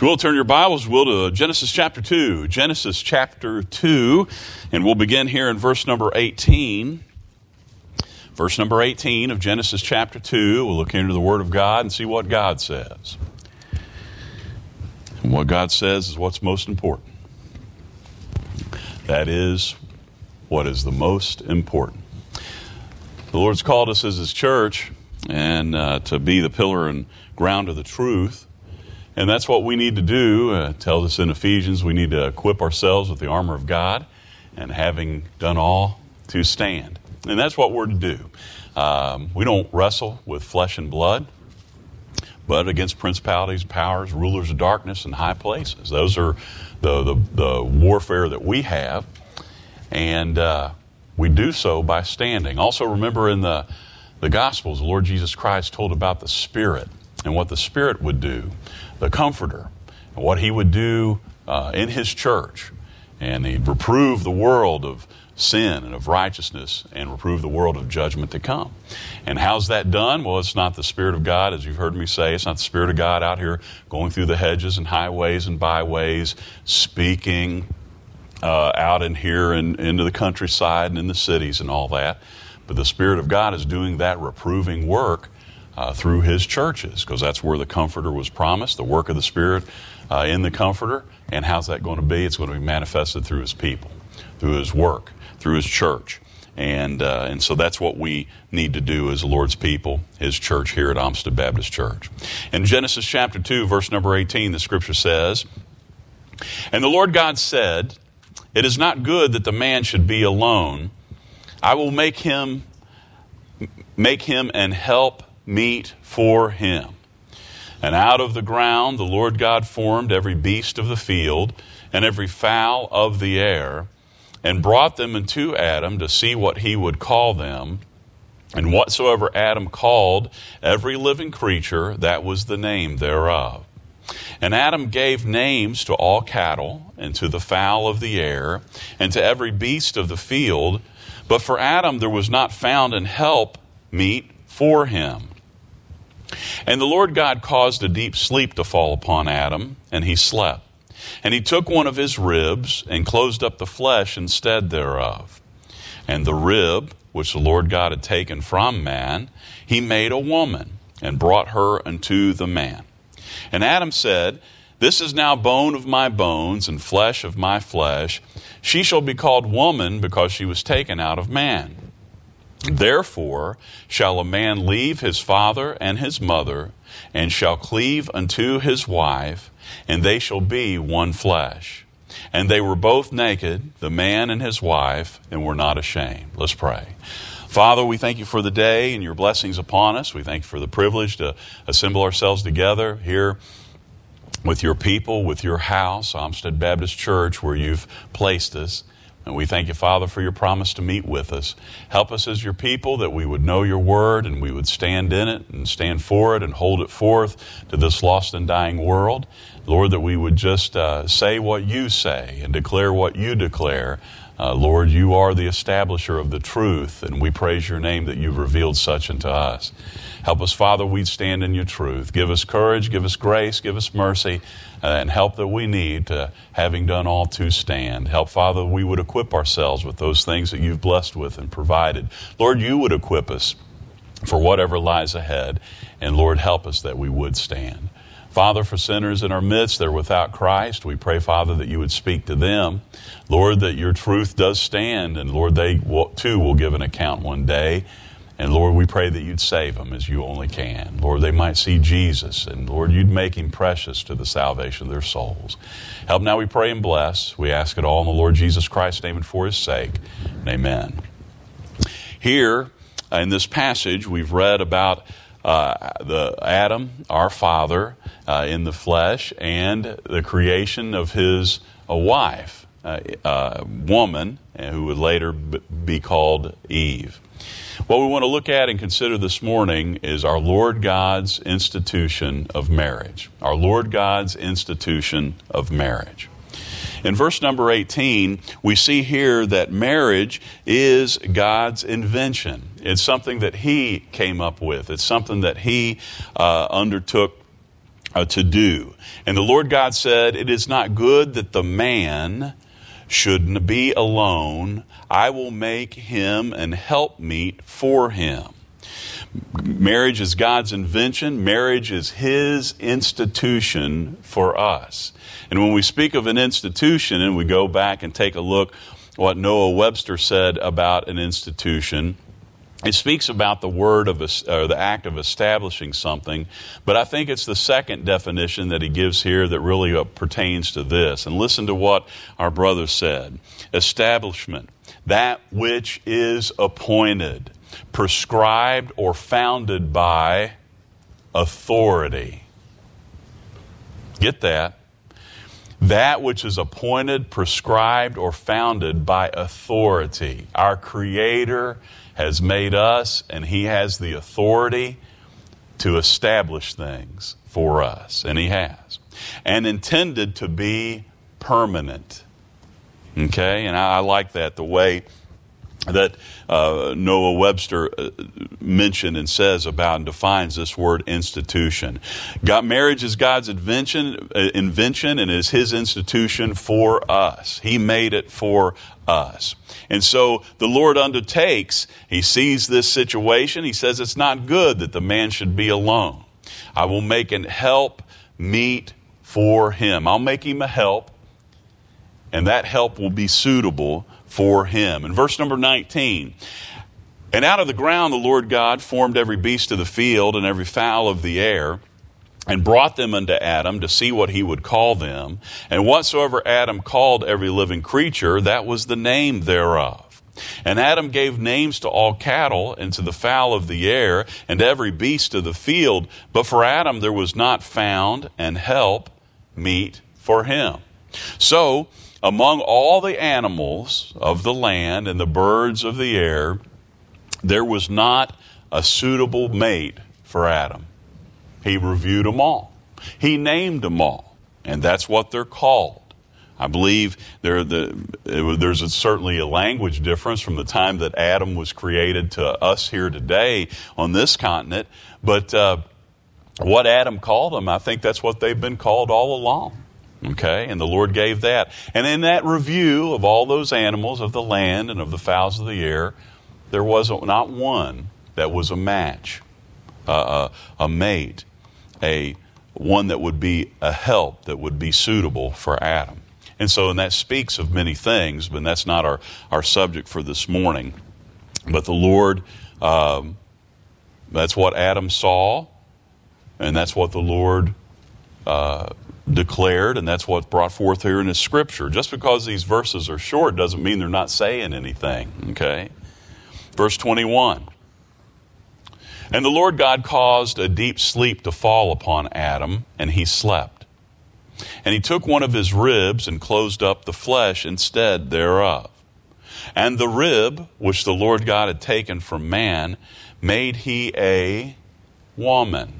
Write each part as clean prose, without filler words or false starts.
We'll turn your Bibles, to Genesis chapter 2. Genesis chapter 2, and we'll begin here in verse number 18. Verse number 18 of Genesis chapter 2. We'll look into the Word of God and see what God says. And what God says is what's most important. That is what is the most important. The Lord's called us as His church and to be the pillar and ground of the truth. And that's what we need to do. It tells us in Ephesians we need to equip ourselves with the armor of God, and having done all, to stand. And that's what we're to do. We don't wrestle with flesh and blood, but against principalities, powers, rulers of darkness, and high places. Those are the warfare that we have, and we do so by standing. Also remember in the Gospels, the Lord Jesus Christ told about the Spirit and what the Spirit would do, the Comforter, and what He would do in His church. And He'd reprove the world of sin and of righteousness and reprove the world of judgment to come. And how's that done? Well, it's not the Spirit of God, as you've heard me say. It's not the Spirit of God out here going through the hedges and highways and byways, speaking out in here and into the countryside and in the cities and all that. But the Spirit of God is doing that reproving work through His churches, because that's where the Comforter was promised, the work of the Spirit in the Comforter. And how's that going to be? It's going to be manifested through His people, through His work, through His church. And so that's what we need to do as the Lord's people, His church here at Olmsted Baptist Church. In Genesis chapter 2, verse number 18, the Scripture says, "And the Lord God said, It is not good that the man should be alone. I will make him an help meet for him. And out of the ground the Lord God formed every beast of the field and every fowl of the air, and brought them unto Adam to see what he would call them. And whatsoever Adam called every living creature, that was the name thereof. And Adam gave names to all cattle, and to the fowl of the air, and to every beast of the field. But for Adam there was not found an help meet for him. And the Lord God caused a deep sleep to fall upon Adam, and he slept. And He took one of his ribs, and closed up the flesh instead thereof. And the rib, which the Lord God had taken from man, He made a woman, and brought her unto the man. And Adam said, This is now bone of my bones, and flesh of my flesh. She shall be called woman, because she was taken out of man. Therefore shall a man leave his father and his mother, and shall cleave unto his wife, and they shall be one flesh. And they were both naked, the man and his wife, and were not ashamed." Let's pray. Father, we thank You for the day and Your blessings upon us. We thank You for the privilege to assemble ourselves together here with Your people, with Your house, Olmsted Baptist Church, where You've placed us. And we thank You, Father, for Your promise to meet with us. Help us as Your people, that we would know Your word and we would stand in it and stand for it and hold it forth to this lost and dying world. Lord, that we would just say what You say and declare what You declare. Lord, You are the establisher of the truth, and we praise Your name that You've revealed such unto us. Help us, Father, we'd stand in Your truth. Give us courage, give us grace, give us mercy, and help that we need to, having done all, to stand. Help, Father, we would equip ourselves with those things that You've blessed with and provided. Lord, You would equip us for whatever lies ahead, and Lord, help us that we would stand. Father, for sinners in our midst, they're without Christ. We pray, Father, that You would speak to them. Lord, that Your truth does stand, and Lord, they too will give an account one day. And Lord, we pray that You'd save them as You only can. Lord, they might see Jesus, and Lord, You'd make Him precious to the salvation of their souls. Help now, we pray and bless. We ask it all in the Lord Jesus Christ's name and for His sake. Amen. Here in this passage, we've read about the Adam, our father, in the flesh, and the creation of his wife, woman, who would later be called Eve. What we want to look at and consider this morning is our Lord God's institution of marriage. Our Lord God's institution of marriage. In verse number 18, we see here that marriage is God's invention. It's something that He came up with. It's something that He undertook to do. And the Lord God said, "It is not good that the man should be alone. I will make him an helpmeet for him." Marriage is God's invention. Marriage is His institution for us. And when we speak of an institution, and we go back and take a look what Noah Webster said about an institution, it speaks about the word of or the act of establishing something, but I think it's the second definition that he gives here that really pertains to this. And listen to what our brother said. Establishment, that which is appointed, prescribed, or founded by authority. Get that? That which is appointed, prescribed, or founded by authority. Our Creator has made us, and He has the authority to establish things for us, and He has. And intended to be permanent. Okay? And I like that, the way that Noah Webster mentioned and says about and defines this word institution. Marriage is God's invention and is His institution for us. He made it for us. And so the Lord undertakes, He sees this situation, He says it's not good that the man should be alone. I will make an help meet for him. I'll make him a help, and that help will be suitable for him. In verse number 19, "And out of the ground the Lord God formed every beast of the field and every fowl of the air, and brought them unto Adam to see what he would call them. And whatsoever Adam called every living creature, that was the name thereof. And Adam gave names to all cattle, and to the fowl of the air, and to every beast of the field. But for Adam there was not found an help meet for him." So, among all the animals of the land and the birds of the air, there was not a suitable mate for Adam. He reviewed them all. He named them all, and that's what they're called. I believe there's certainly a language difference from the time that Adam was created to us here today on this continent, but what Adam called them, I think that's what they've been called all along. Okay, and the Lord gave that. And in that review of all those animals of the land and of the fowls of the air, there was not one that was a match, a mate, one that would be a help, that would be suitable for Adam. And that speaks of many things, but that's not our subject for this morning. But the Lord, that's what Adam saw, and that's what the Lord declared, and that's what's brought forth here in His Scripture. Just because these verses are short doesn't mean they're not saying anything, okay? Verse 21. "And the Lord God caused a deep sleep to fall upon Adam, and he slept. And He took one of his ribs and closed up the flesh instead thereof. And the rib, which the Lord God had taken from man, made He a woman."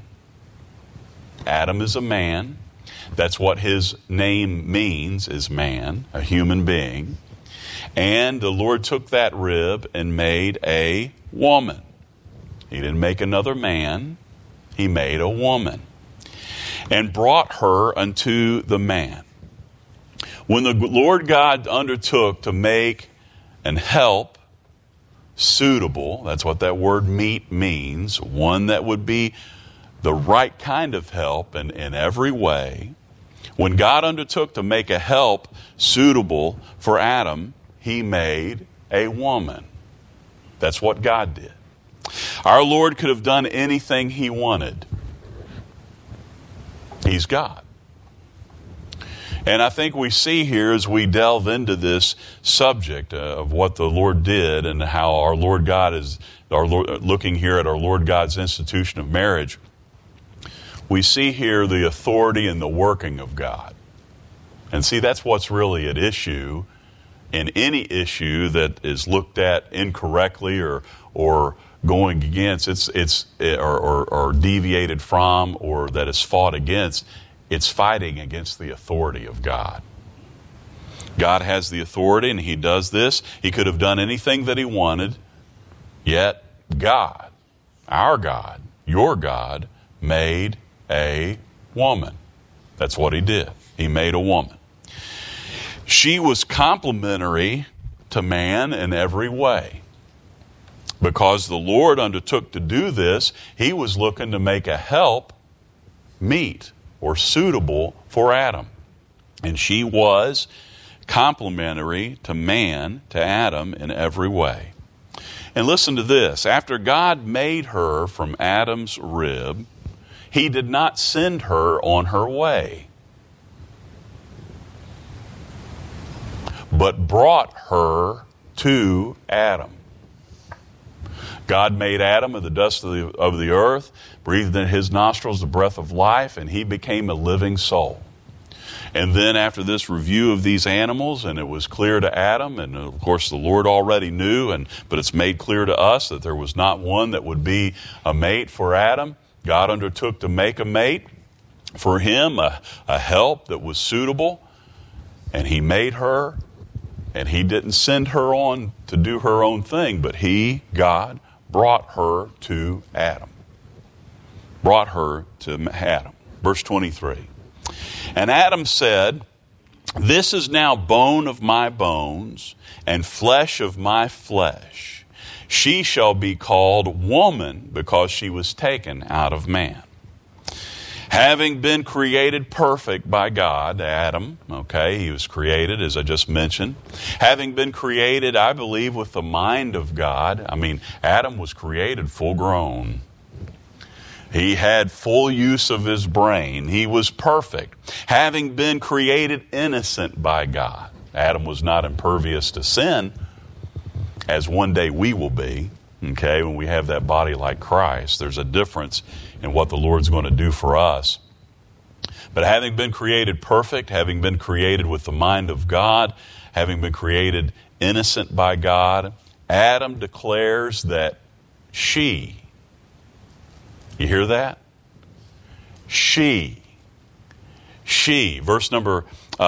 Adam is a man. That's what his name means, is man, a human being. And the Lord took that rib and made a woman. He didn't make another man. He made a woman. And brought her unto the man. When the Lord God undertook to make an help suitable, that's what that word meet means, one that would be the right kind of help in every way. When God undertook to make a help suitable for Adam, He made a woman. That's what God did. Our Lord could have done anything He wanted. He's God. And I think we see here as we delve into this subject of what the Lord did and how our Lord God is, looking here at our Lord God's institution of marriage, we see here the authority and the working of God. And see, that's what's really at issue in any issue that is looked at incorrectly or going against, or deviated from, or that is fought against. It's fighting against the authority of God. God has the authority, and He does this. He could have done anything that He wanted, yet God, our God, your God, made a woman. That's what he did. He made a woman. She was complementary to man in every way. Because the Lord undertook to do this, he was looking to make a help meet or suitable for Adam. And she was complementary to man, to Adam, in every way. And listen to this. After God made her from Adam's rib, he did not send her on her way, but brought her to Adam. God made Adam of the dust of the earth, breathed in his nostrils the breath of life, and he became a living soul. And then after this review of these animals, and it was clear to Adam, and of course the Lord already knew, but it's made clear to us that there was not one that would be a mate for Adam. God undertook to make a mate for him, a help that was suitable, and he made her, and he didn't send her on to do her own thing, but he, God, brought her to Adam. Brought her to Adam. Verse 23. And Adam said, "This is now bone of my bones and flesh of my flesh. She shall be called woman because she was taken out of man." Having been created perfect by God, Adam, he was created, as I just mentioned. Having been created, I believe, with the mind of God. Adam was created full grown. He had full use of his brain. He was perfect. Having been created innocent by God. Adam was not impervious to sin, as one day we will be, when we have that body like Christ. There's a difference in what the Lord's going to do for us. But having been created perfect, having been created with the mind of God, having been created innocent by God, Adam declares that she, you hear that? She, verse number,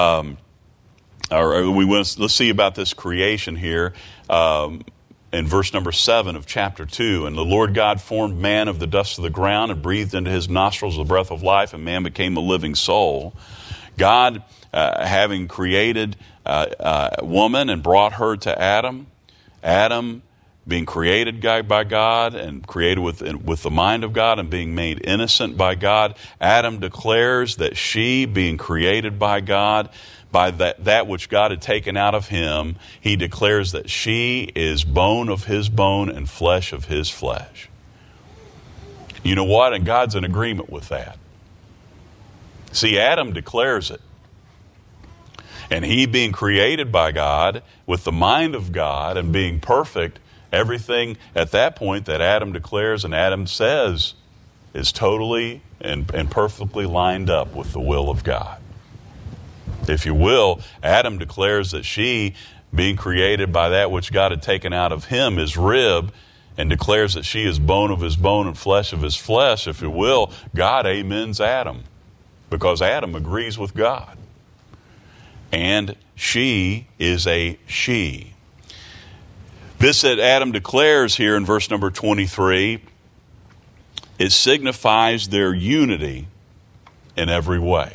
let's see about this creation here. In verse number 7 of chapter 2, "And the Lord God formed man of the dust of the ground and breathed into his nostrils the breath of life, and man became a living soul." God, having created woman and brought her to Adam, Adam being created by God and created with the mind of God and being made innocent by God, Adam declares that she, being created by God, by that which God had taken out of him, he declares that she is bone of his bone and flesh of his flesh. You know what? And God's in agreement with that. See, Adam declares it. And he, being created by God, with the mind of God and being perfect, everything at that point that Adam declares and Adam says is totally and perfectly lined up with the will of God. If you will, Adam declares that she, being created by that which God had taken out of him, his rib, and declares that she is bone of his bone and flesh of his flesh. If you will, God amens Adam, because Adam agrees with God. And she is a she. This that Adam declares here in verse number 23, it signifies their unity in every way.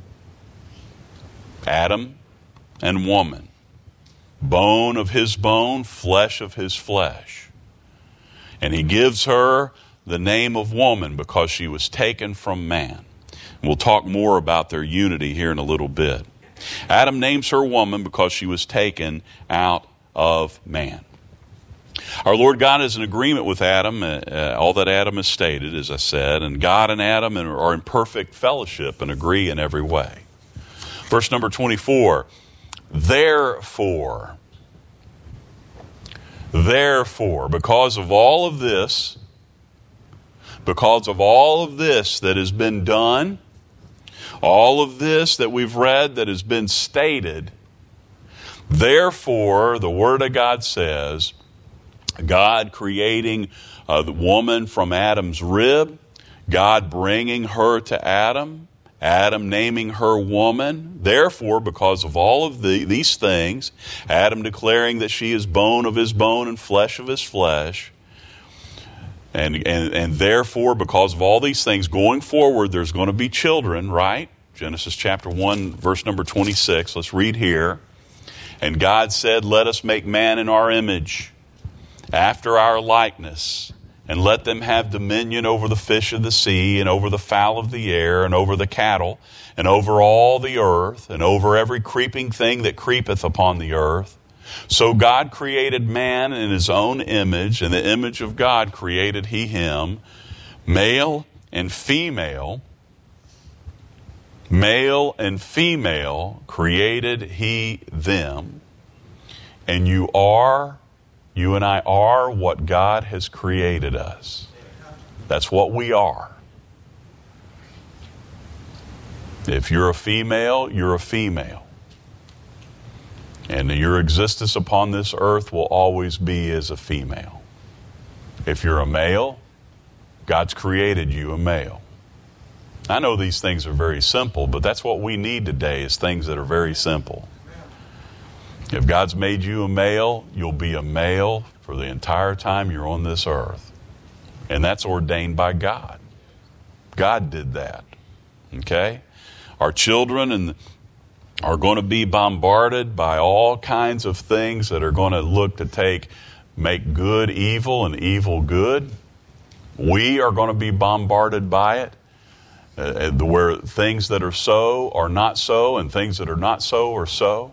Adam and woman, bone of his bone, flesh of his flesh. And he gives her the name of woman because she was taken from man. We'll talk more about their unity here in a little bit. Adam names her woman because she was taken out of man. Our Lord God is in agreement with Adam, all that Adam has stated, as I said, and God and Adam are in perfect fellowship and agree in every way. Verse number 24, therefore, because of all of this that has been done, all of this that we've read that has been stated, therefore, the Word of God says, God creating the woman from Adam's rib, God bringing her to Adam, Adam naming her woman. Therefore, because of all of these things, Adam declaring that she is bone of his bone and flesh of his flesh, And therefore, because of all these things, going forward, there's going to be children, right? Genesis chapter 1, verse number 26. Let's read here. And God said, let us make man in our image, after our likeness, and let them have dominion over the fish of the sea, and over the fowl of the air, and over the cattle, and over all the earth, and over every creeping thing that creepeth upon the earth. So God created man in his own image, in the image of God created he him, male and female created he them. And you and I are what God has created us. That's what we are. If you're a female, you're a female. And your existence upon this earth will always be as a female. If you're a male, God's created you a male. I know these things are very simple, but that's what we need today, is things that are very simple. If God's made you a male, you'll be a male for the entire time you're on this earth. And that's ordained by God. God did that. Okay? Our children are going to be bombarded by all kinds of things that are going to look to make good evil and evil good. We are going to be bombarded by it, where things that are so are not so, and things that are not so are so.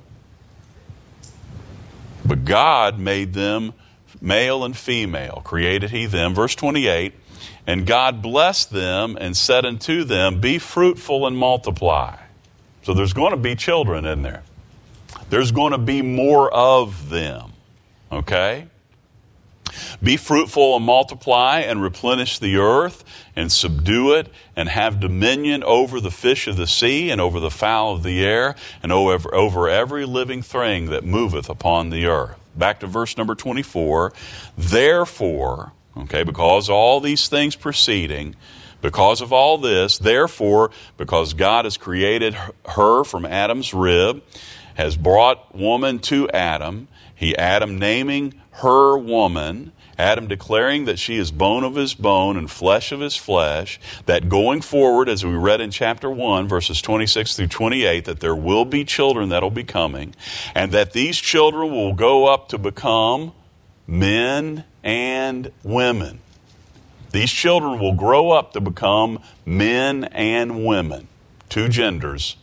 But God made them male and female, created he them. Verse 28, and God blessed them and said unto them, be fruitful and multiply. So there's going to be children in there. There's going to be more of them. Okay? Be fruitful and multiply and replenish the earth and subdue it and have dominion over the fish of the sea and over the fowl of the air and over every living thing that moveth upon the earth. Back to verse number 24. Therefore, okay, because all these things preceding, because of all this, therefore, because God has created her from Adam's rib, has brought woman to Adam, Adam naming her woman, Adam declaring that she is bone of his bone and flesh of his flesh, that going forward, as we read in chapter 1, verses 26 through 28, that there will be children that will be coming, and that these children will go up to become men and women. These children will grow up to become men and women, two genders.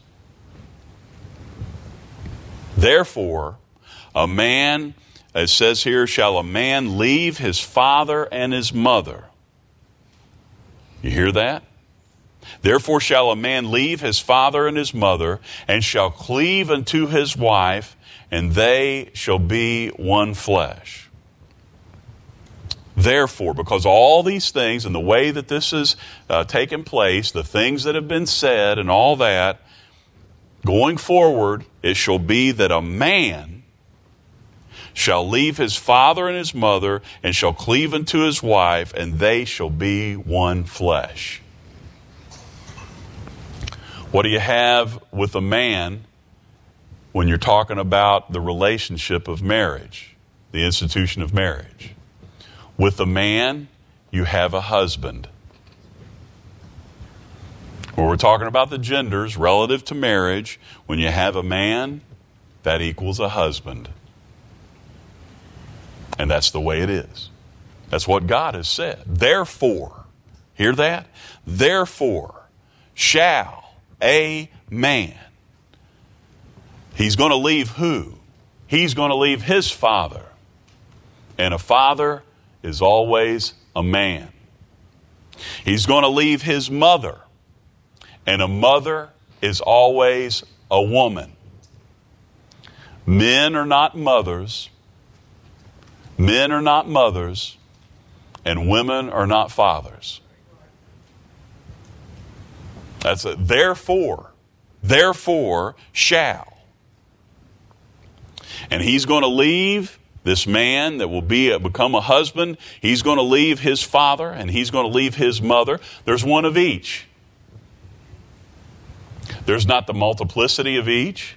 Therefore, a man, it says here, shall a man leave his father and his mother. You hear that? Therefore shall a man leave his father and his mother, and shall cleave unto his wife, and they shall be one flesh. Therefore, because all these things and the way that this has taken place, the things that have been said and all that, going forward, it shall be that a man shall leave his father and his mother and shall cleave unto his wife, and they shall be one flesh. What do you have with a man when you're talking about the relationship of marriage, the institution of marriage? With a man, you have a husband. When we're talking about the genders relative to marriage, when you have a man, that equals a husband. And that's the way it is. That's what God has said. Therefore, hear that? Therefore shall a man. He's going to leave who? He's going to leave his father. And a father is always a man. He's going to leave his mother. And a mother is always a woman. Men are not mothers. Men are not mothers. And women are not fathers. That's it. Therefore shall. And he's going to leave this man that will become a husband. He's going to leave his father and he's going to leave his mother. There's one of each. There's not the multiplicity of each.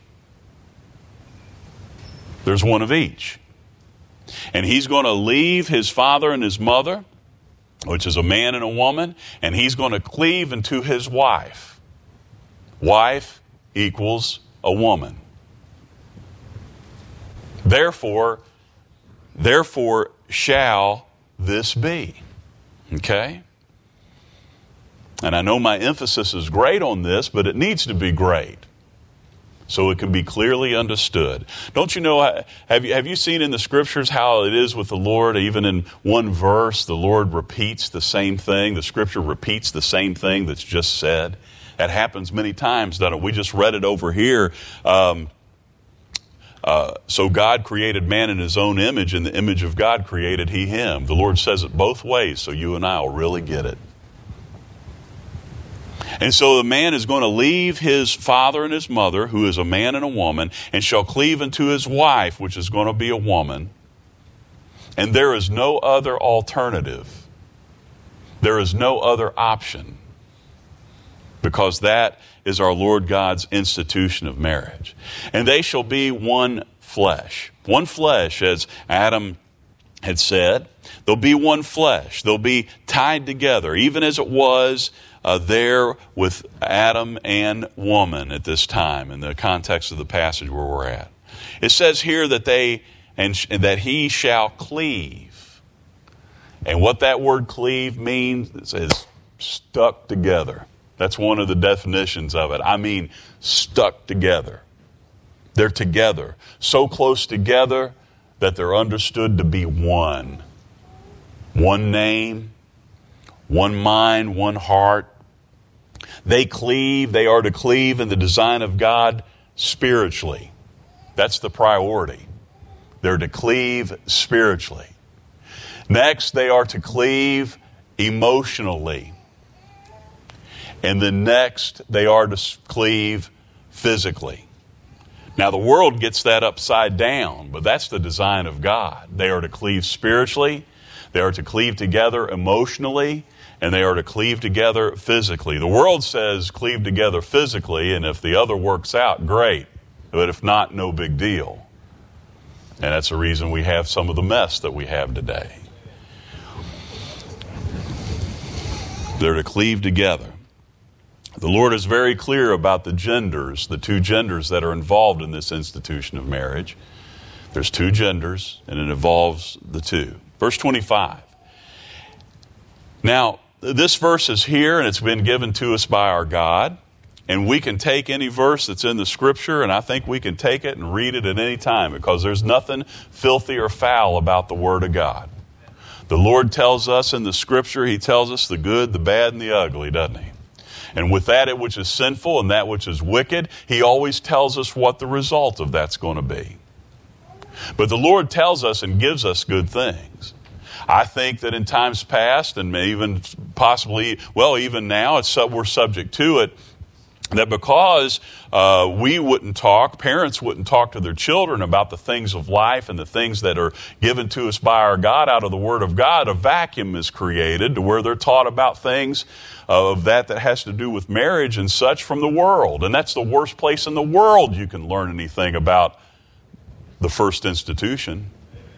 There's one of each. And he's going to leave his father and his mother, which is a man and a woman, and he's going to cleave unto his wife. Wife equals a woman. Therefore shall this be. Okay? And I know my emphasis is great on this, but it needs to be great so it can be clearly understood. Don't you know, have you seen in the Scriptures how it is with the Lord? Even in one verse, the Lord repeats the same thing. The Scripture repeats the same thing that's just said. That happens many times, doesn't it? We just read it over here. So God created man in his own image. In the image of God created he him. The Lord says it both ways, so you and I will really get it. And so the man is going to leave his father and his mother, who is a man and a woman, and shall cleave unto his wife, which is going to be a woman. And there is no other alternative. There is no other option. Because that is our Lord God's institution of marriage. And they shall be one flesh. One flesh, as Adam had said. They'll be one flesh. They'll be tied together, even as it was there with Adam and woman at this time, in the context of the passage where we're at. It says here that that he shall cleave. And what that word cleave means is stuck together. That's one of the definitions of it. I mean, stuck together. They're together. So close together that they're understood to be one. One name, one mind, one heart. They are to cleave in the design of God spiritually. That's the priority. They're to cleave spiritually. Next, they are to cleave emotionally. And then next, they are to cleave physically. Now, the world gets that upside down, but that's the design of God. They are to cleave spiritually, they are to cleave together emotionally, and they are to cleave together physically. The world says cleave together physically, and if the other works out, great. But if not, no big deal. And that's the reason we have some of the mess that we have today. They're to cleave together. The Lord is very clear about the genders, the two genders that are involved in this institution of marriage. There's two genders, and it involves the two. Verse 25. Now, this verse is here, and it's been given to us by our God. And we can take any verse that's in the Scripture, and I think we can take it and read it at any time, because there's nothing filthy or foul about the Word of God. The Lord tells us in the Scripture, He tells us the good, the bad, and the ugly, doesn't He? And with that which is sinful and that which is wicked, He always tells us what the result of that's going to be. But the Lord tells us and gives us good things. I think that in times past, and even possibly, even now, we're subject to it, that because we wouldn't talk, parents wouldn't talk to their children about the things of life and the things that are given to us by our God out of the Word of God, a vacuum is created to where they're taught about things of that has to do with marriage and such from the world. And that's the worst place in the world you can learn anything about the first institution.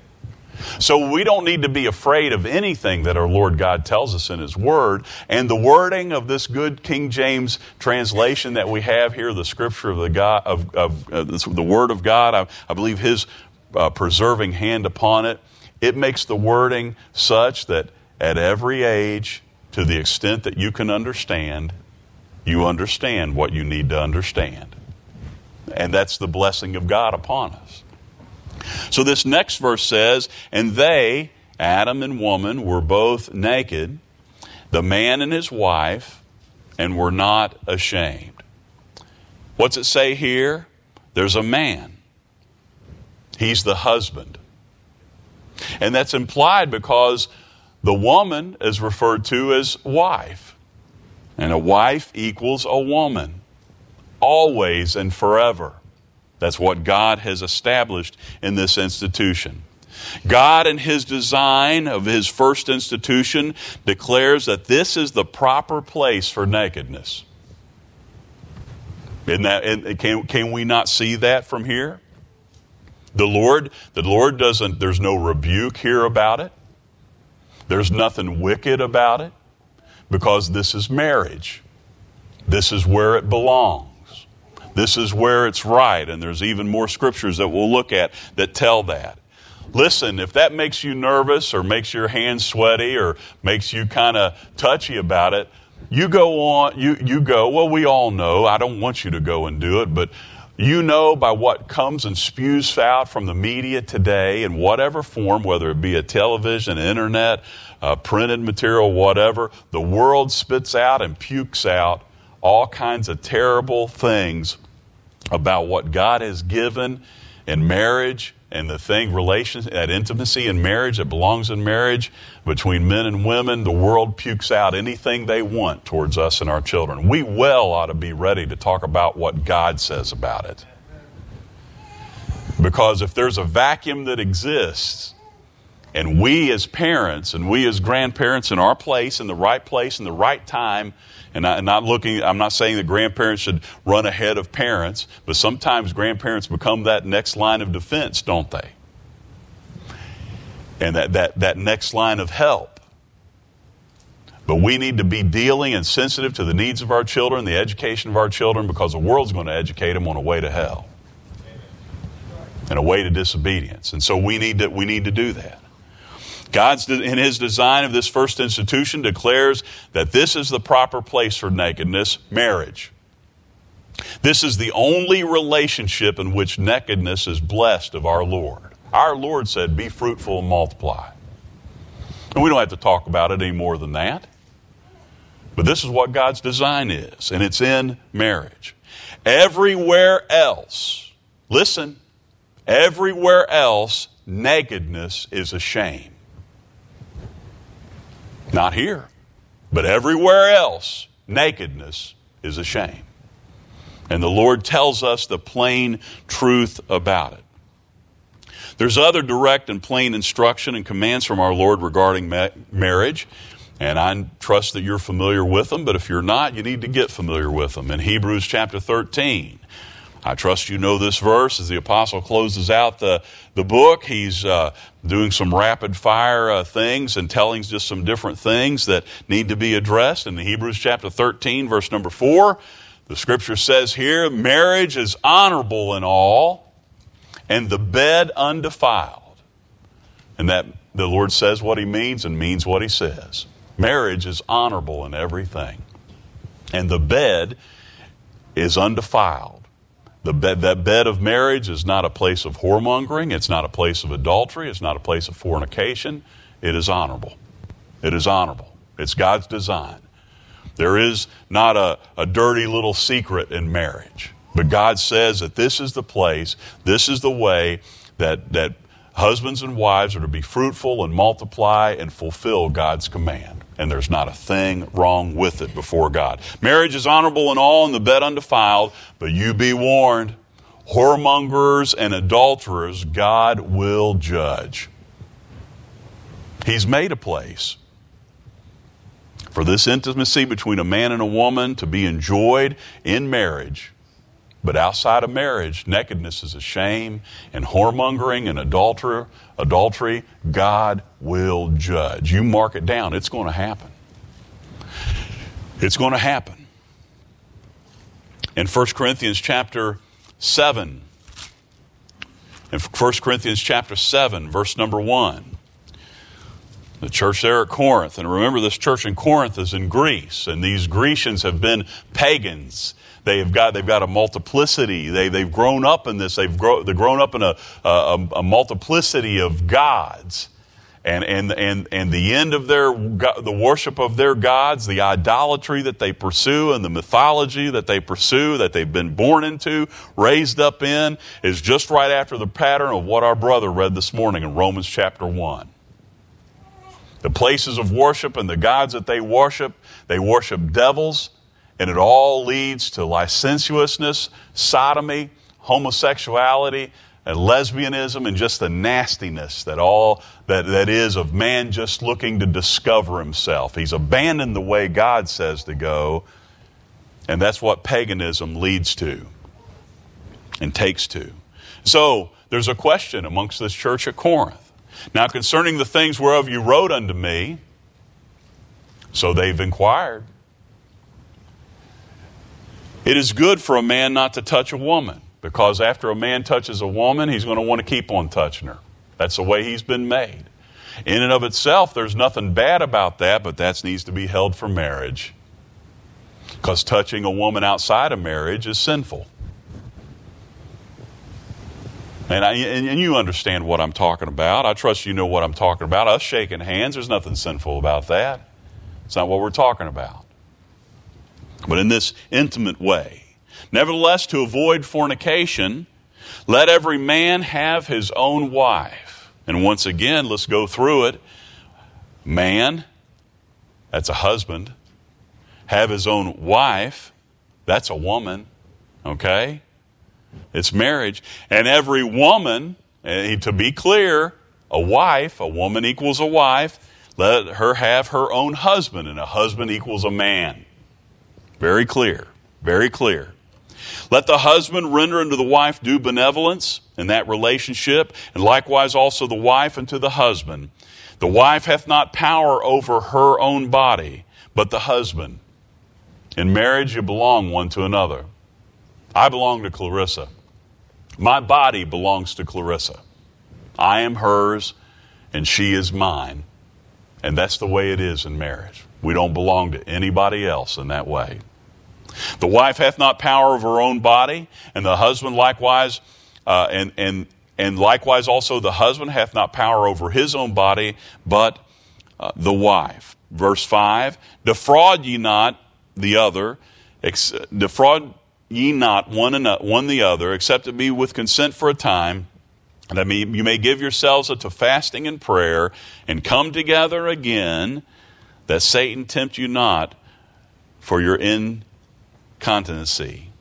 So we don't need to be afraid of anything that our Lord God tells us in His Word. And the wording of this good King James translation that we have here, the Scripture of the Word of God, I believe His preserving hand upon it, it makes the wording such that at every age, to the extent that you can understand, you understand what you need to understand. And that's the blessing of God upon us. So this next verse says, and they, Adam and woman, were both naked, the man and his wife, and were not ashamed. What's it say here? There's a man. He's the husband. And that's implied because the woman is referred to as wife. And a wife equals a woman. Always and forever. That's what God has established in this institution. God, in His design of His first institution, declares that this is the proper place for nakedness. Can we not see that from here? The Lord doesn't, there's no rebuke here about it. There's nothing wicked about it because this is marriage. This is where it belongs. This is where it's right. And there's even more scriptures that we'll look at that tell that. Listen, if that makes you nervous or makes your hands sweaty or makes you kind of touchy about it, you go on, you go, well, we all know, I don't want you to go and do it, but you know by what comes and spews out from the media today in whatever form, whether it be a television, internet, printed material, whatever, the world spits out and pukes out all kinds of terrible things about what God has given in marriage and the thing, relations, that intimacy in marriage that belongs in marriage between men and women. The world pukes out anything they want towards us and our children. We well ought to be ready to talk about what God says about it. Because if there's a vacuum that exists, and we as parents and we as grandparents in our place, in the right time, and I'm not saying that grandparents should run ahead of parents, but sometimes grandparents become that next line of defense, don't they? And that next line of help. But we need to be dealing and sensitive to the needs of our children, the education of our children, because the world's going to educate them on a way to hell and a way to disobedience. And so we need to do that. God, in His design of this first institution, declares that this is the proper place for nakedness, marriage. This is the only relationship in which nakedness is blessed of our Lord. Our Lord said, be fruitful and multiply. And we don't have to talk about it any more than that. But this is what God's design is, and it's in marriage. Everywhere else, listen, everywhere else, nakedness is a shame. Not here, but everywhere else, nakedness is a shame. And the Lord tells us the plain truth about it. There's other direct and plain instruction and commands from our Lord regarding marriage, and I trust that you're familiar with them, but if you're not, you need to get familiar with them. In Hebrews chapter 13, I trust you know this verse as the apostle closes out the book. He's doing some rapid fire things and telling just some different things that need to be addressed. In Hebrews chapter 13, verse number 4, the scripture says here, marriage is honorable in all, and the bed undefiled. And that the Lord says what He means and means what He says. Marriage is honorable in everything, and the bed is undefiled. That bed of marriage is not a place of whoremongering. It's not a place of adultery. It's not a place of fornication. It is honorable. It is honorable. It's God's design. There is not a dirty little secret in marriage. But God says that this is the place, this is the way that husbands and wives are to be fruitful and multiply and fulfill God's command. And there's not a thing wrong with it before God. Marriage is honorable in all and the bed undefiled, but you be warned, whoremongers and adulterers God will judge. He's made a place for this intimacy between a man and a woman to be enjoyed in marriage. But outside of marriage, nakedness is a shame, and whoremongering and adultery, God will judge. You mark it down. It's going to happen. It's going to happen. In 1 Corinthians chapter 7, verse number 1, the church there at Corinth, and remember this church in Corinth is in Greece, and these Grecians have been pagans. They've got a multiplicity. They've grown up in this. They've grown up in a multiplicity of gods, and the end of the worship of their gods, the idolatry that they pursue, and the mythology that they pursue, that they've been born into, raised up in, is just right after the pattern of what our brother read this morning in Romans chapter 1. The places of worship and the gods that they worship devils. And it all leads to licentiousness, sodomy, homosexuality, and lesbianism, and just the nastiness that is of man just looking to discover himself. He's abandoned the way God says to go, and that's what paganism leads to and takes to. So there's a question amongst this church at Corinth. Now concerning the things whereof you wrote unto me, so they've inquired. It is good for a man not to touch a woman, because after a man touches a woman, he's going to want to keep on touching her. That's the way he's been made. In and of itself, there's nothing bad about that, but that needs to be held for marriage. Because touching a woman outside of marriage is sinful. And you understand what I'm talking about. I trust you know what I'm talking about. Us shaking hands, there's nothing sinful about that. It's not what we're talking about. But in this intimate way. Nevertheless, to avoid fornication, let every man have his own wife. And once again, let's go through it. Man, that's a husband. Have his own wife, that's a woman. Okay? It's marriage. And every woman, to be clear, a wife, a woman equals a wife. Let her have her own husband, and a husband equals a man. Very clear. Very clear. Let the husband render unto the wife due benevolence in that relationship, and likewise also the wife unto the husband. The wife hath not power over her own body, but the husband. In marriage you belong one to another. I belong to Clarissa. My body belongs to Clarissa. I am hers, and she is mine. And that's the way it is in marriage. We don't belong to anybody else in that way. The wife hath not power of her own body, and the husband likewise, and likewise also the husband hath not power over his own body, but the wife. Verse 5, defraud ye not the other, defraud ye not one the other, except it be with consent for a time, that you may give yourselves unto fasting and prayer, and come together again, that Satan tempt you not for your incontinency.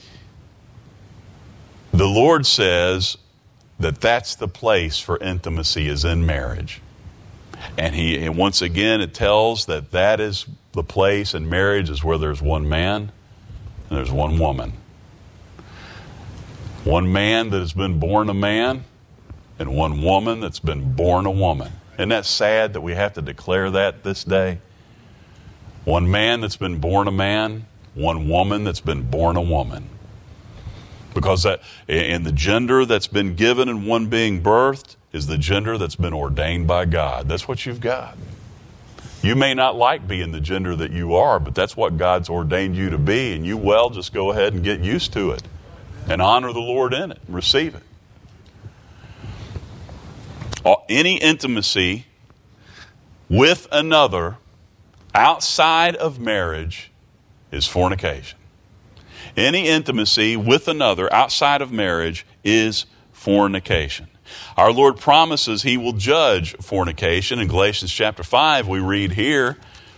The Lord says that that's the place for intimacy, is in marriage. And once again, it tells that that is the place in marriage is where there's one man and there's one woman. One man that has been born a man and one woman that's been born a woman. Isn't that sad that we have to declare that this day? One man that's been born a man, one woman that's been born a woman. Because that in the gender that's been given and one being birthed is the gender that's been ordained by God. That's what you've got. You may not like being the gender that you are, but that's what God's ordained you to be, and you just go ahead and get used to it and honor the Lord in it and receive it. Any intimacy with another outside of marriage is fornication. Any intimacy with another outside of marriage is fornication. Our Lord promises He will judge fornication. In Galatians chapter 5, we read here,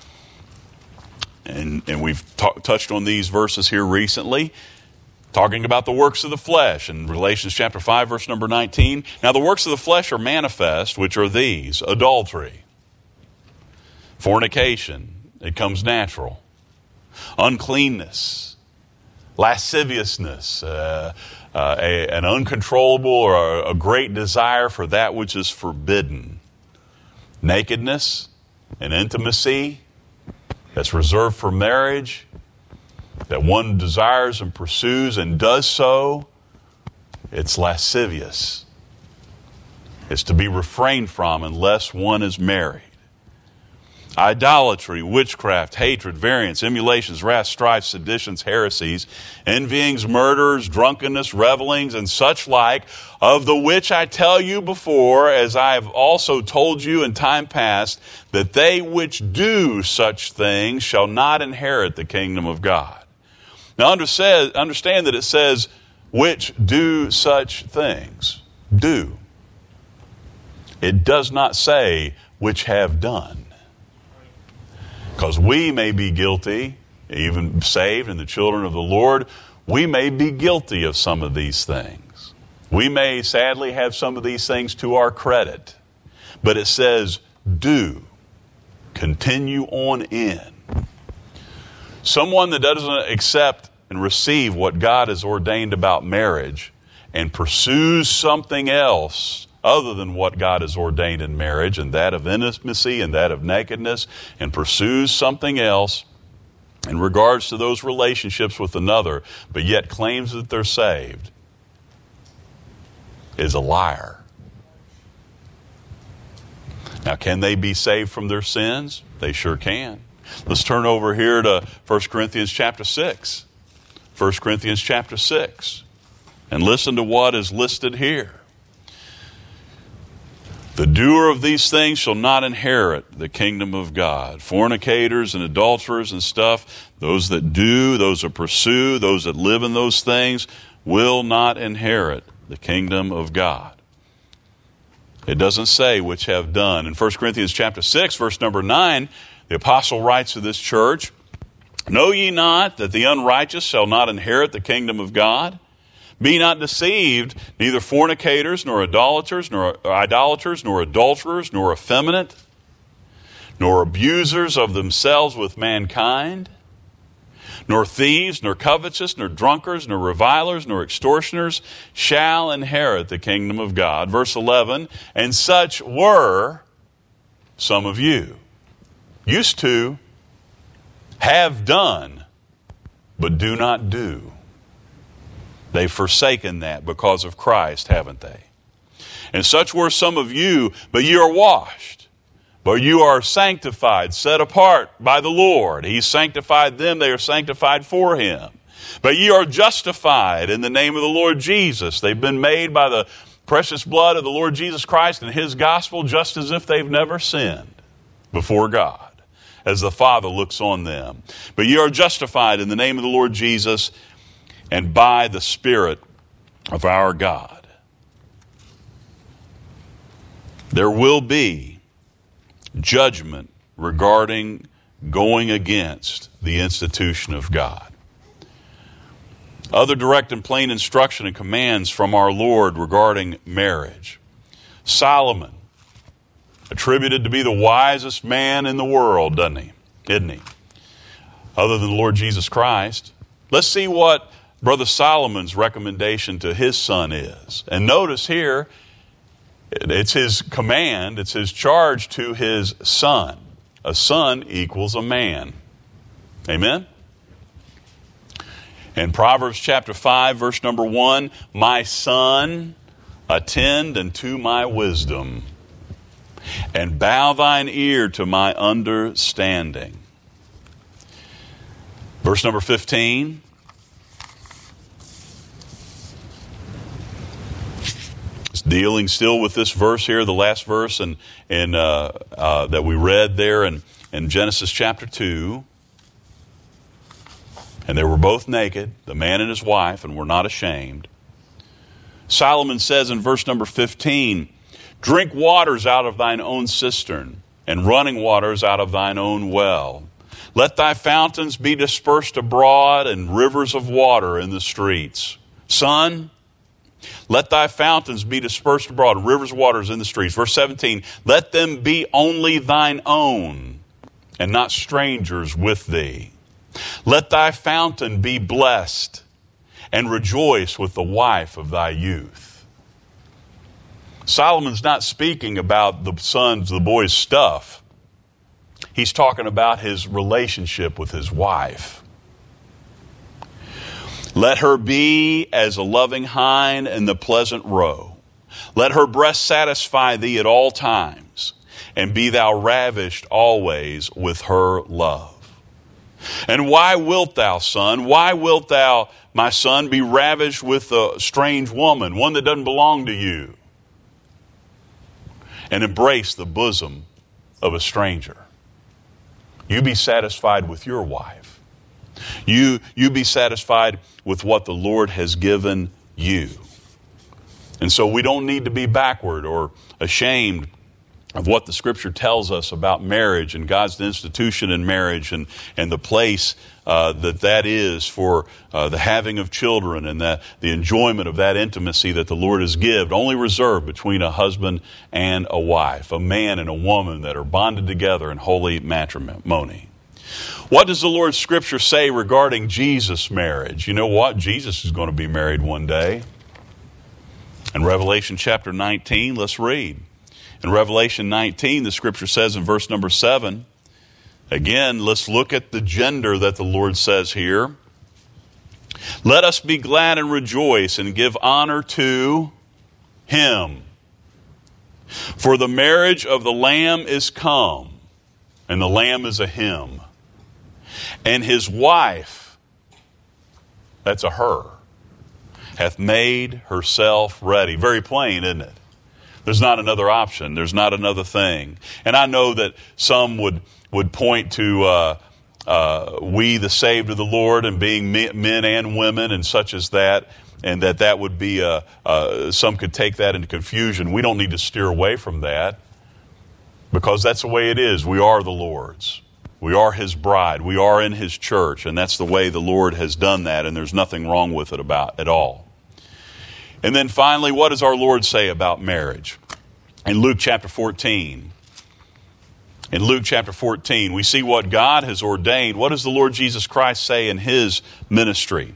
and we've touched on these verses here recently, talking about the works of the flesh. In Galatians chapter 5, verse number 19, now the works of the flesh are manifest, which are these: adultery, fornication, it comes natural, uncleanness, lasciviousness, an uncontrollable or a great desire for that which is forbidden, nakedness, and intimacy that's reserved for marriage, that one desires and pursues and does so, it's lascivious. It's to be refrained from unless one is married. Idolatry, witchcraft, hatred, variance, emulations, wrath, strife, seditions, heresies, envyings, murders, drunkenness, revelings, and such like, of the which I tell you before, as I have also told you in time past, that they which do such things shall not inherit the kingdom of God. Now understand that it says, which do such things. Do. It does not say, which have done. Because we may be guilty, even saved and the children of the Lord, we may be guilty of some of these things. We may sadly have some of these things to our credit. But it says, do. Continue on in. Someone that doesn't accept and receive what God has ordained about marriage and pursues something else other than what God has ordained in marriage, and that of intimacy and that of nakedness, and pursues something else in regards to those relationships with another, but yet claims that they're saved, is a liar. Now, can they be saved from their sins? They sure can. Let's turn over here to 1 Corinthians chapter 6. 1 Corinthians chapter 6. And listen to what is listed here. The doer of these things shall not inherit the kingdom of God. Fornicators and adulterers and stuff, those that do, those that pursue, those that live in those things, will not inherit the kingdom of God. It doesn't say which have done. In 1 Corinthians chapter 6, verse number 9, the apostle writes to this church, Know ye not that the unrighteous shall not inherit the kingdom of God? Be not deceived, neither fornicators, nor idolaters, nor adulterers, nor effeminate, nor abusers of themselves with mankind, nor thieves, nor covetous, nor drunkards, nor revilers, nor extortioners shall inherit the kingdom of God. Verse 11, and such were some of you. Used to, have done, but do not do. They've forsaken that because of Christ, haven't they? And such were some of you, but you are washed. But you are sanctified, set apart by the Lord. He sanctified them, they are sanctified for Him. But ye are justified in the name of the Lord Jesus. They've been made by the precious blood of the Lord Jesus Christ and His gospel, just as if they've never sinned before God, as the Father looks on them. But ye are justified in the name of the Lord Jesus and by the Spirit of our God. There will be judgment regarding going against the institution of God. Other direct and plain instruction and commands from our Lord regarding marriage. Solomon, attributed to be the wisest man in the world, doesn't he? Isn't he? Other than the Lord Jesus Christ. Let's see what Brother Solomon's recommendation to his son is. And notice here, it's his command, it's his charge to his son. A son equals a man. Amen? In Proverbs chapter 5, verse number 1, My son, attend unto my wisdom, and bow thine ear to my understanding. Verse number 15, dealing still with this verse here, the last verse that we read there in Genesis chapter 2. And they were both naked, the man and his wife, and were not ashamed. Solomon says in verse number 15, Drink waters out of thine own cistern, and running waters out of thine own well. Let thy fountains be dispersed abroad, and rivers of water in the streets. Son, let thy fountains be dispersed abroad, rivers of waters in the streets. Verse 17, Let them be only thine own, and not strangers with thee. Let thy fountain be blessed, and rejoice with the wife of thy youth. Solomon's not speaking about the boy's stuff. He's talking about his relationship with his wife. Let her be as a loving hind in the pleasant roe. Let her breast satisfy thee at all times, and be thou ravished always with her love. And why wilt thou, son, why wilt thou, my son, be ravished with a strange woman, one that doesn't belong to you, and embrace the bosom of a stranger? You be satisfied with your wife. You be satisfied with what the Lord has given you. And so we don't need to be backward or ashamed of what the Scripture tells us about marriage and God's institution in marriage and the place that is for the having of children and the enjoyment of that intimacy that the Lord has given, only reserved between a husband and a wife, a man and a woman that are bonded together in holy matrimony. What does the Lord's Scripture say regarding Jesus' marriage? You know what? Jesus is going to be married one day. In Revelation chapter 19, let's read. In Revelation 19, the scripture says in verse number 7, again, let's look at the gender that the Lord says here. Let us be glad and rejoice and give honor to him. For the marriage of the Lamb is come, and the Lamb is a him. And his wife, that's a her, hath made herself ready. Very plain, isn't it? There's not another option. There's not another thing. And I know that some would point to we, the saved of the Lord, and being men and women and such as that, and that would be, some could take that into confusion. We don't need to steer away from that, because that's the way it is. We are the Lord's. We are his bride. We are in his church, and that's the way the Lord has done that, and there's nothing wrong with it at all. And then finally, what does our Lord say about marriage? In Luke chapter 14. In Luke chapter 14, we see what God has ordained. What does the Lord Jesus Christ say in his ministry?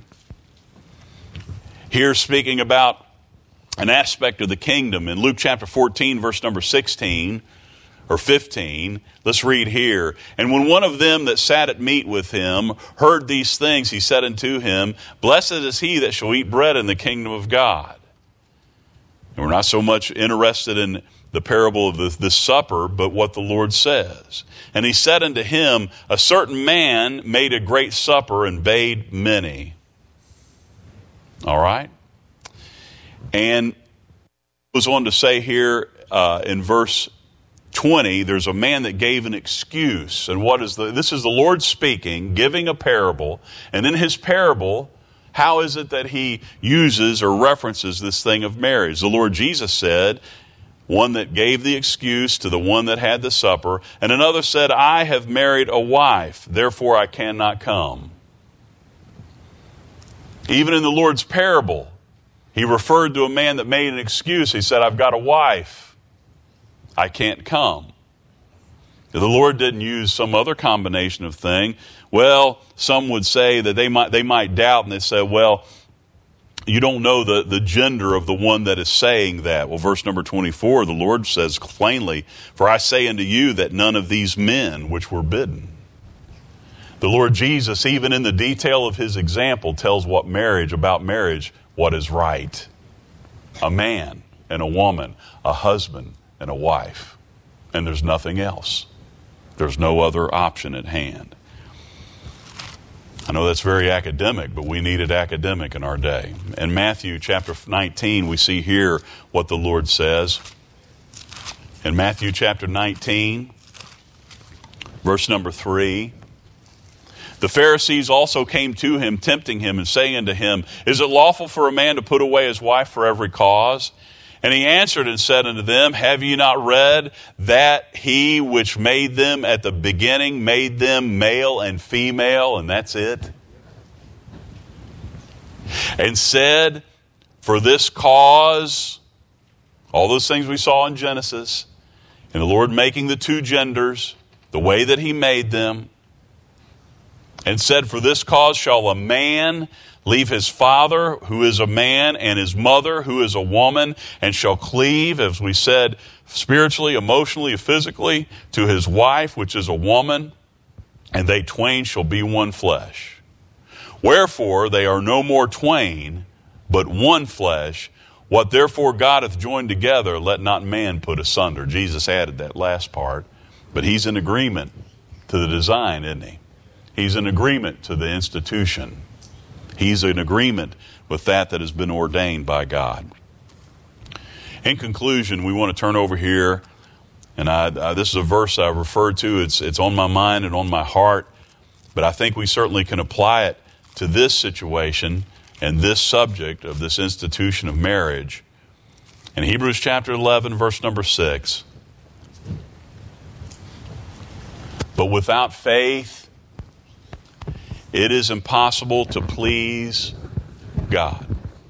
Here, speaking about an aspect of the kingdom, in Luke chapter 14, verse number 16 or 15, let's read here. And when one of them that sat at meat with him heard these things, he said unto him, Blessed is he that shall eat bread in the kingdom of God. And we're not so much interested in the parable of this supper, but what the Lord says. And he said unto him, A certain man made a great supper and bade many. All right? And goes on to say here in verse 20, there's a man that gave an excuse. And this is the Lord speaking, giving a parable. And in his parable, how is it that he uses or references this thing of marriage? The Lord Jesus said, one that gave the excuse to the one that had the supper, and another said, I have married a wife, therefore I cannot come. Even in the Lord's parable, he referred to a man that made an excuse. He said, I've got a wife, I can't come. The Lord didn't use some other combination of thing. Well, some would say that they might doubt, and they say, well, you don't know the gender of the one that is saying that. Well, verse number 24, the Lord says plainly, For I say unto you that none of these men which were bidden. The Lord Jesus, even in the detail of his example, tells about marriage, what is right. A man and a woman, a husband and a wife. And there's nothing else. There's no other option at hand. I know that's very academic, but we need it academic in our day. In Matthew chapter 19, we see here what the Lord says. In Matthew chapter 19, verse number 3, the Pharisees also came to him, tempting him and saying unto him, Is it lawful for a man to put away his wife for every cause? And he answered and said unto them, Have ye not read that he which made them at the beginning made them male and female, and that's it? And said, For this cause, all those things we saw in Genesis, and the Lord making the two genders, the way that he made them, and said, For this cause shall a man leave his father, who is a man, and his mother, who is a woman, and shall cleave, as we said, spiritually, emotionally, physically, to his wife, which is a woman, and they twain shall be one flesh. Wherefore they are no more twain, but one flesh. What therefore God hath joined together, let not man put asunder. Jesus added that last part, but he's in agreement to the design, isn't he? He's in agreement to the institution. He's in agreement with that has been ordained by God. In conclusion, we want to turn over here, and this is a verse I referred to. It's on my mind and on my heart, but I think we certainly can apply it to this situation and this subject of this institution of marriage. In Hebrews chapter 11, verse number 6, But without faith, it is impossible to please God.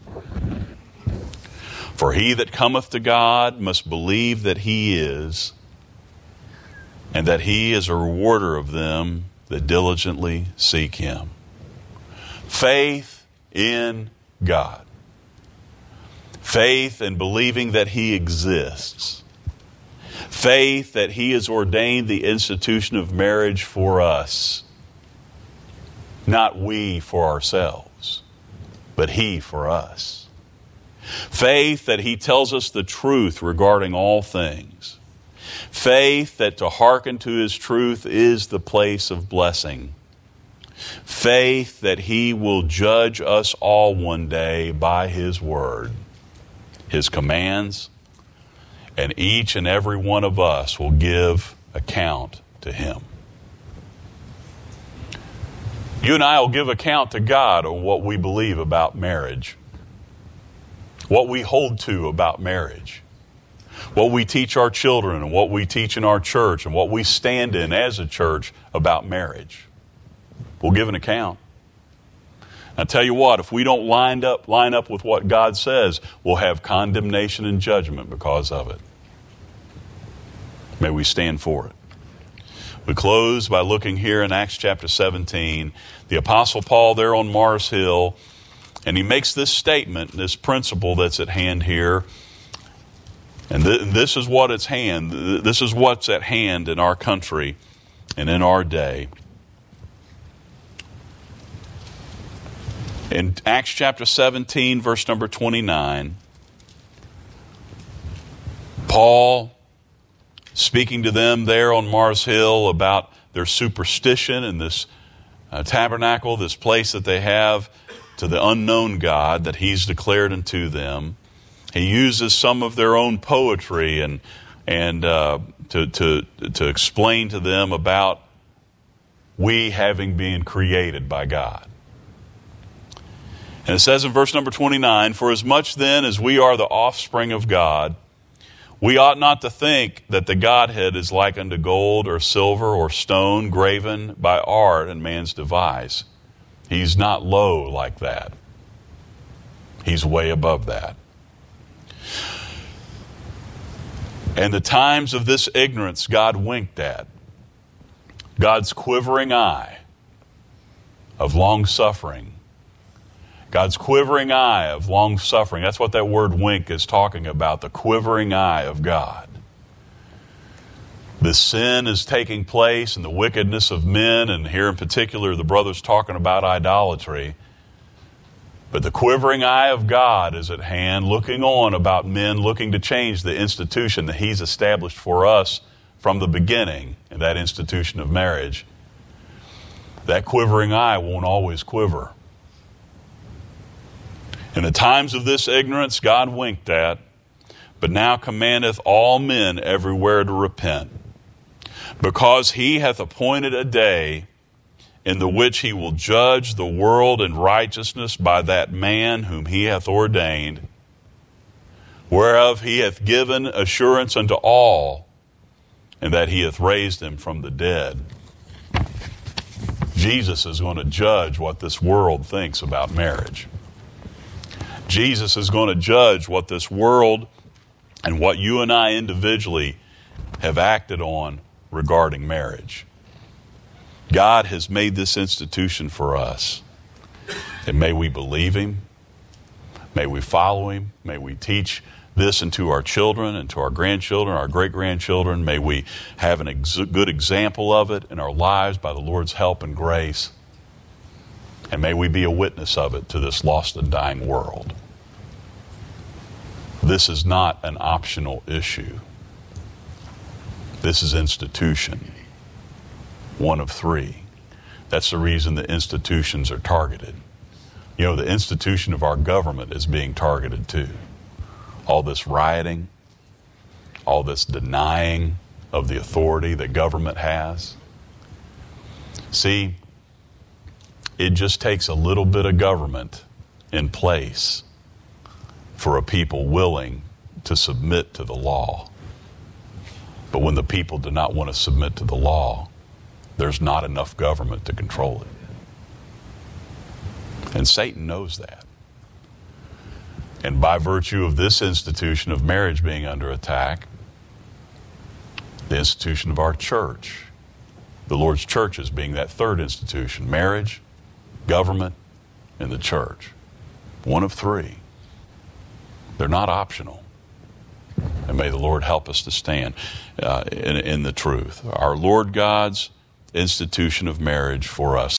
For he that cometh to God must believe that he is, and that he is a rewarder of them that diligently seek him. Faith in God. Faith in believing that He exists. Faith that He has ordained the institution of marriage for us. Not we for ourselves, but He for us. Faith that He tells us the truth regarding all things. Faith that to hearken to His truth is the place of blessing. Faith that He will judge us all one day by His word, His commands, and each and every one of us will give account to Him. You and I will give account to God on what we believe about marriage, what we hold to about marriage, what we teach our children and what we teach in our church and what we stand in as a church about marriage. We'll give an account. I tell you what, if we don't line up with what God says, we'll have condemnation and judgment because of it. May we stand for it. We close by looking here in Acts chapter 17. The Apostle Paul there on Mars Hill, and he makes this statement, this principle that's at hand here. And this is what it's this is what's at hand in our country and in our day. In Acts chapter 17, verse number 29, Paul, speaking to them there on Mars Hill about their superstition and this tabernacle, this place that they have to the unknown God that He's declared unto them. He uses some of their own poetry and to explain to them about we having been created by God. And it says in verse number 29, "For as much then as we are the offspring of God, we ought not to think that the Godhead is like unto gold or silver or stone graven by art and man's device." He's not low like that. He's way above that. And the times of this ignorance God winked at. God's quivering eye of long-suffering. God's quivering eye of long-suffering. That's what that word wink is talking about, the quivering eye of God. The sin is taking place and the wickedness of men, and here in particular the brother's talking about idolatry. But the quivering eye of God is at hand, looking on about men looking to change the institution that He's established for us from the beginning, in that institution of marriage. That quivering eye won't always quiver. In the times of this ignorance God winked at, but now commandeth all men everywhere to repent, because He hath appointed a day in the which He will judge the world in righteousness by that man whom He hath ordained, whereof He hath given assurance unto all, and that He hath raised Him from the dead. Jesus is going to judge what this world thinks about marriage. Jesus is going to judge what this world and what you and I individually have acted on regarding marriage. God has made this institution for us. And may we believe Him. May we follow Him. May we teach this into our children and to our grandchildren, our great-grandchildren. May we have a good example of it in our lives by the Lord's help and grace. And may we be a witness of it to this lost and dying world. This is not an optional issue. This is institution. One of three. That's the reason the institutions are targeted. You know, the institution of our government is being targeted too. All this rioting, all this denying of the authority that government has. See, it just takes a little bit of government in place for a people willing to submit to the law. But when the people do not want to submit to the law, there's not enough government to control it. And Satan knows that. And by virtue of this institution of marriage being under attack, the institution of our church, the Lord's church as being that third institution, marriage, government, and the church. One of three. They're not optional. And may the Lord help us to stand in the truth. Our Lord God's institution of marriage for us.